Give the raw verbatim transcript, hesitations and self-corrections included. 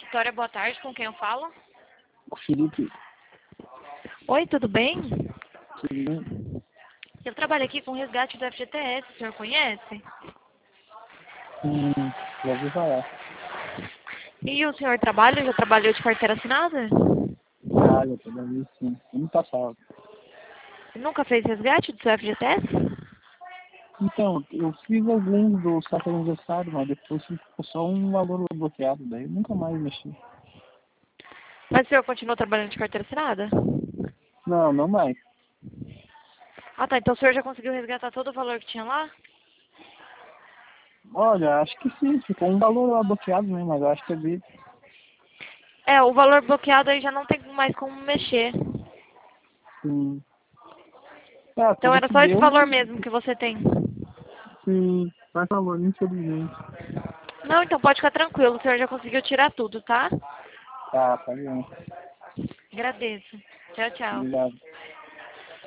Vitória, boa tarde. Com quem eu falo? O Felipe, Oi, tudo bem? tudo bem? Eu trabalho aqui com resgate do F G T S, o senhor conhece? Hum, já ouvi falar. E o senhor trabalha? Já trabalhou de carteira assinada? Já, já trabalhei sim. Ano passado. Nunca fez resgate do seu F G T S? Então, eu fiz alguns do saco aniversário, mas depois ficou só um valor bloqueado, daí eu nunca mais mexi. Mas o senhor continua trabalhando de carteira assinada? Não, não mais. Ah tá, então o senhor já conseguiu resgatar todo o valor que tinha lá? Olha, acho que sim, ficou um valor lá bloqueado, né? Mas eu acho que é dele. É, o valor bloqueado aí já não tem mais como mexer. Sim. É, Então tudo era que só esse deu, valor mesmo que você tem. sim, faz valor, infelizmente. Não, então pode ficar tranquilo, o senhor já conseguiu tirar tudo, tá? Tá, tá bom. Agradeço. Tchau, tchau. Obrigado.